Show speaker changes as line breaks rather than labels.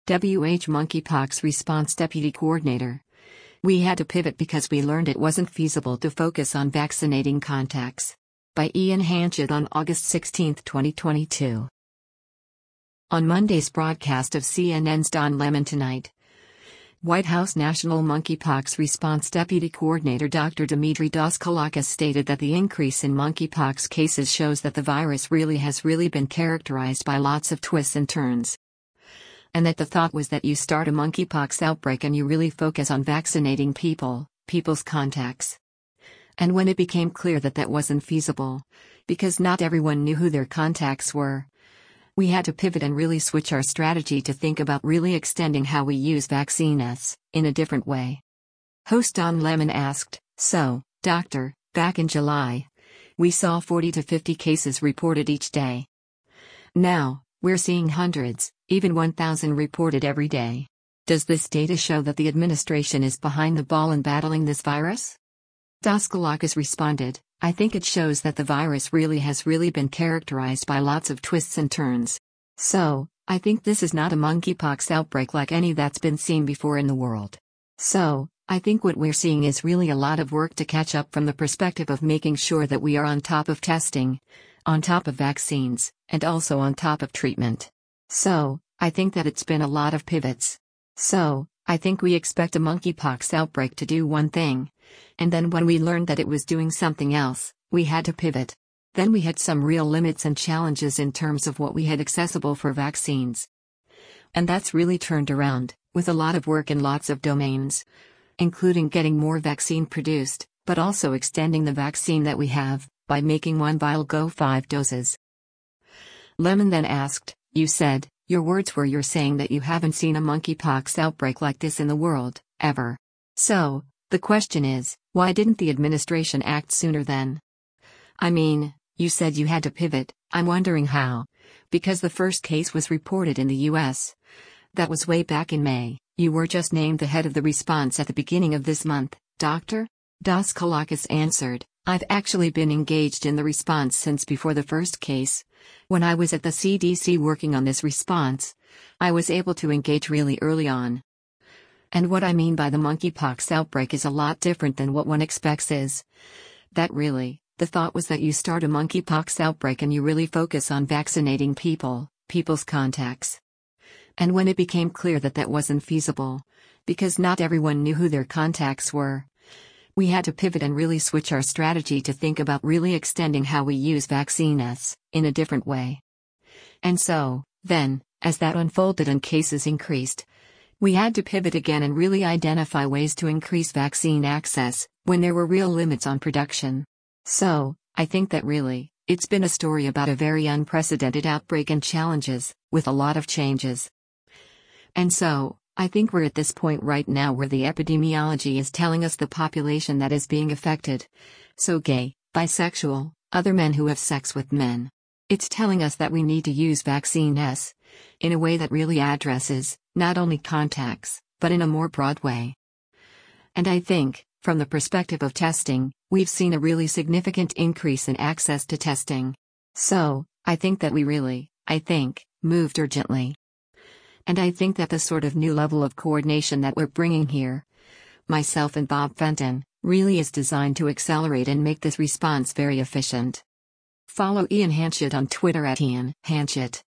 WH Monkeypox Response Deputy Coordinator. We had to pivot because we learned it wasn't feasible to focus on vaccinating contacts. By Ian Hanchett on August 16, 2022. On Monday's broadcast of CNN's Don Lemon Tonight, White House National Monkeypox Response Deputy Coordinator Dr. Dmitry Daskalakis stated that the increase in monkeypox cases shows that the virus has been characterized by lots of twists and turns. And that the thought was that you start a monkeypox outbreak and you really focus on vaccinating people's contacts. And when it became clear that that wasn't feasible, because not everyone knew who their contacts were, we had to pivot and really switch our strategy to think about really extending how we use vaccines in a different way. Host Don Lemon asked, "So, doctor, back in July, we saw 40 to 50 cases reported each day. Now, we're seeing hundreds, even 1,000 reported every day. Does this data show that the administration is behind the ball in battling this virus?" Daskalakis responded, "I think it shows that the virus has been characterized by lots of twists and turns. So, I think this is not a monkeypox outbreak like any that's been seen before in the world. So, I think what we're seeing is really a lot of work to catch up from the perspective of making sure that we are on top of testing, on top of vaccines, and also on top of treatment. So, I think that it's been a lot of pivots. So, I think we expect a monkeypox outbreak to do one thing. And then when we learned that it was doing something else, we had to pivot. Then we had some real limits and challenges in terms of what we had accessible for vaccines. And that's really turned around, with a lot of work in lots of domains, including getting more vaccine produced, but also extending the vaccine that we have, by making one vial go 5 doses." Lemon then asked, "You said, your words were you're saying that you haven't seen a monkeypox outbreak like this in the world, ever. So, the question is, why didn't the administration act sooner then? I mean, you said you had to pivot, I'm wondering how. Because the first case was reported in the US. That was way back in May, you were just named the head of the response at the beginning of this month, doctor?" Daskalakis answered, "I've actually been engaged in the response since before the first case. When I was at the CDC working on this response, I was able to engage really early on. And what I mean by the monkeypox outbreak is a lot different than what one expects is that the thought was that you start a monkeypox outbreak and you really focus on vaccinating people's contacts. And when it became clear that that wasn't feasible, because not everyone knew who their contacts were, we had to pivot and really switch our strategy to think about really extending how we use vaccines in a different way. And so, then, as that unfolded and cases increased, we had to pivot again and really identify ways to increase vaccine access, when there were real limits on production. So, I think that it's been a story about a very unprecedented outbreak and challenges, with a lot of changes. And so, I think we're at this point right now where the epidemiology is telling us the population that is being affected. So gay, bisexual, other men who have sex with men. It's telling us that we need to use vaccines in a way that really addresses, not only contacts, but in a more broad way. And I think, from the perspective of testing, we've seen a really significant increase in access to testing. So, I think that we moved urgently. And I think that the sort of new level of coordination that we're bringing here, myself and Bob Fenton, really is designed to accelerate and make this response very efficient." Follow Ian Hanchett on Twitter at Ian Hanchett.